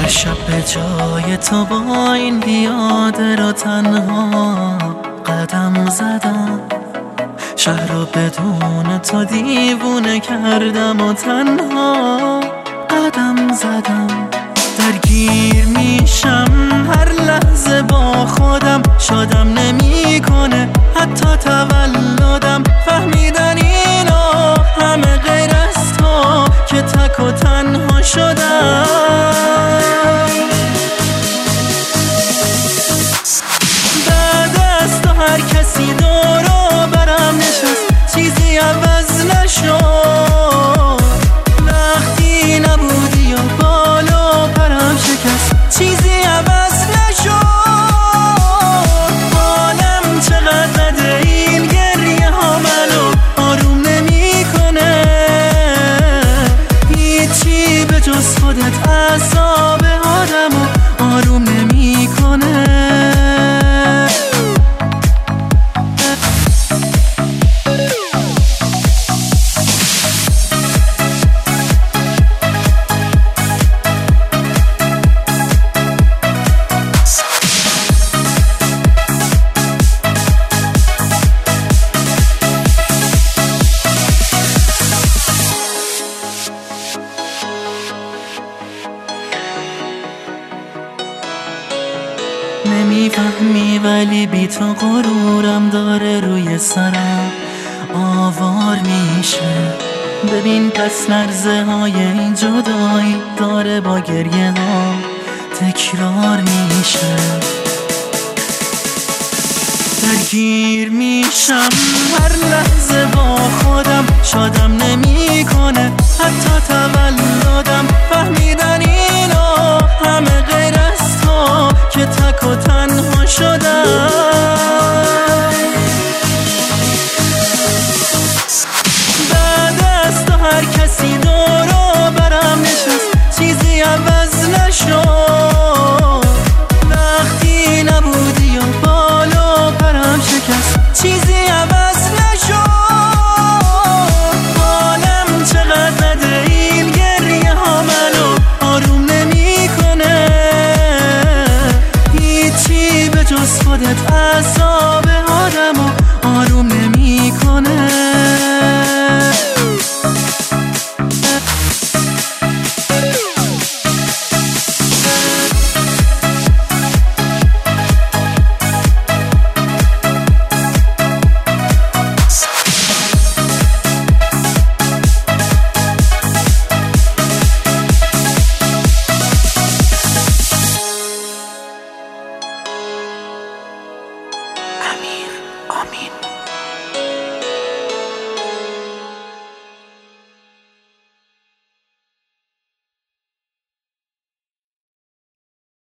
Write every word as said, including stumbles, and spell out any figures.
هر شب به جای تو با این پیاده رو تنها قدم زدم، شهر رو بدون تو دیوونه کردم و تنها قدم زدم. درگیر میشم هر لحظه با خودم، شادم نمیکنه حتی تولدم. فهمیدن اینا همه غیر از تو که تک و تنها شدم. بعد از تو هر کسی دورو برم نشست، چیزی عوض نشد. وقتی نبودی و بالو پرم شکست، چیزی عوض نشد. بالم چقدر بده این گریه ها منو آروم نمی کنه. هیچی به جز خودت اعصاب آدمو آروم نمی کنه. نمیفهمی ولی بی تو غرورم داره روی سرم آوار میشه. ببین پس لرزه های این جدایی داره با گریه ها تکرار میشه. درگیر میشم هر لحظه با خودم، شادم نمیکنه حتی تولد